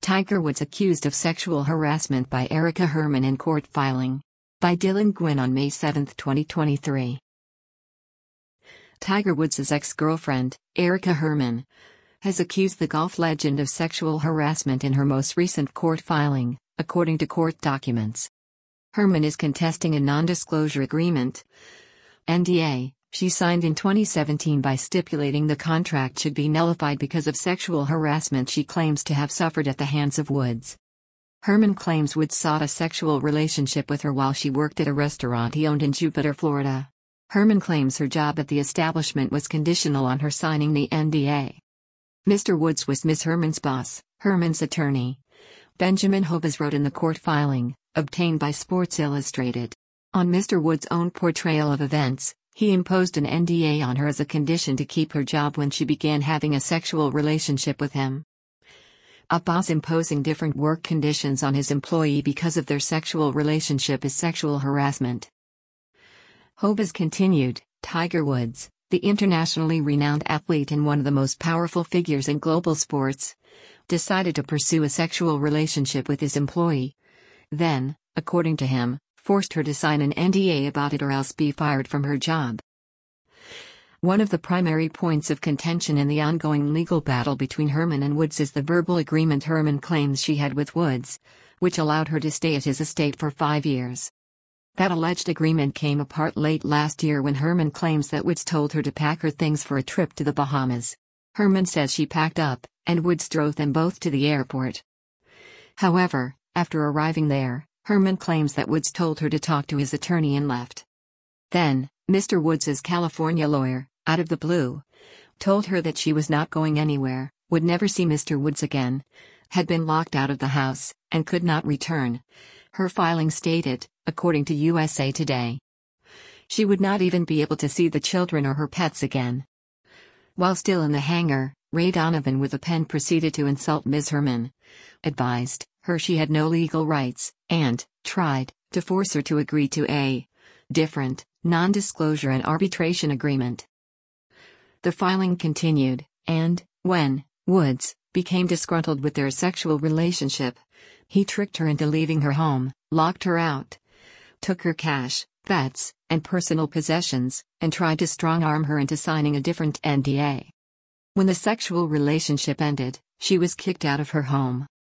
Tiger Woods accused of sexual harassment by Erica Herman in court filing. By Dylan Gwynn on May 7, 2023. Tiger Woods' ex-girlfriend, Erica Herman, has accused the golf legend of sexual harassment in her most recent court filing, according to court documents. Herman is contesting a non-disclosure agreement, NDA, she signed in 2017 by stipulating the contract should be nullified because of sexual harassment she claims to have suffered at the hands of Woods. Herman claims Woods sought a sexual relationship with her while she worked at a restaurant he owned in Jupiter, Florida. Herman claims her job at the establishment was conditional on her signing the NDA. Mr. Woods was Ms. Herman's boss, Herman's attorney. Benjamin Hovis wrote in the court filing, obtained by Sports Illustrated. On Mr. Woods' own portrayal of events, he imposed an NDA on her as a condition to keep her job when she began having a sexual relationship with him. A boss imposing different work conditions on his employee because of their sexual relationship is sexual harassment. Hovis continued, Tiger Woods, the internationally renowned athlete and one of the most powerful figures in global sports, decided to pursue a sexual relationship with his employee. Then, according to him, forced her to sign an NDA about it or else be fired from her job. One of the primary points of contention in the ongoing legal battle between Herman and Woods is the verbal agreement Herman claims she had with Woods, which allowed her to stay at his estate for 5 years. That alleged agreement came apart late last year when Herman claims that Woods told her to pack her things for a trip to the Bahamas. Herman says she packed up, and Woods drove them both to the airport. However, after arriving there, Herman claims that Woods told her to talk to his attorney and left. Then, Mr. Woods' California lawyer, out of the blue, told her that she was not going anywhere, would never see Mr. Woods again, had been locked out of the house, and could not return. Her filing stated, according to USA Today, she would not even be able to see the children or her pets again. While still in the hangar, Ray Donovan with a pen proceeded to insult Ms. Herman, advised her she had no legal rights, and tried to force her to agree to a different, non-disclosure and arbitration agreement. The filing continued, and, when Woods became disgruntled with their sexual relationship, he tricked her into leaving her home, locked her out, took her cash, pets, and personal possessions, and tried to strong-arm her into signing a different NDA. When the sexual relationship ended, she was kicked out of her home.